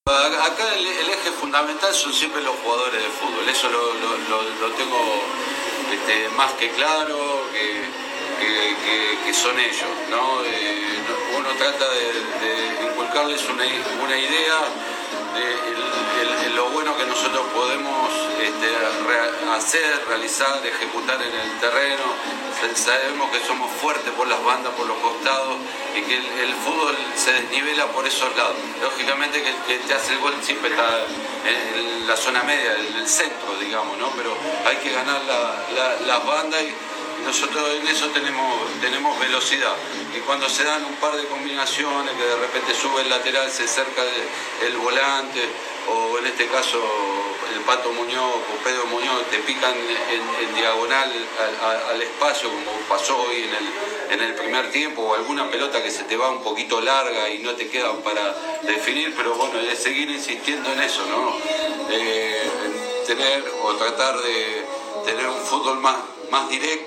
Acá el eje fundamental son siempre los jugadores de fútbol, eso lo tengo más que claro, que son ellos, ¿no? Uno trata de inculcarles una idea de lo bueno que nosotros podemos realizar, ejecutar en el terreno. Sabemos que somos fuertes por las bandas, por los costados, y que el fútbol se desnivela por esos lados. Lógicamente que el que te hace el gol siempre está en la zona media, en el centro, digamos, ¿no? Pero hay que ganar las bandas y nosotros en eso tenemos velocidad. Y cuando se dan un par de combinaciones, que de repente sube el lateral, se acerca el volante, o en este caso el Pato Muñoz o Pedro Muñoz, te pican en diagonal al espacio, como pasó hoy en el primer tiempo, o alguna pelota que se te va un poquito larga y no te queda para definir, pero bueno, es seguir insistiendo en eso, ¿no? Tener o tratar de tener un fútbol más directo.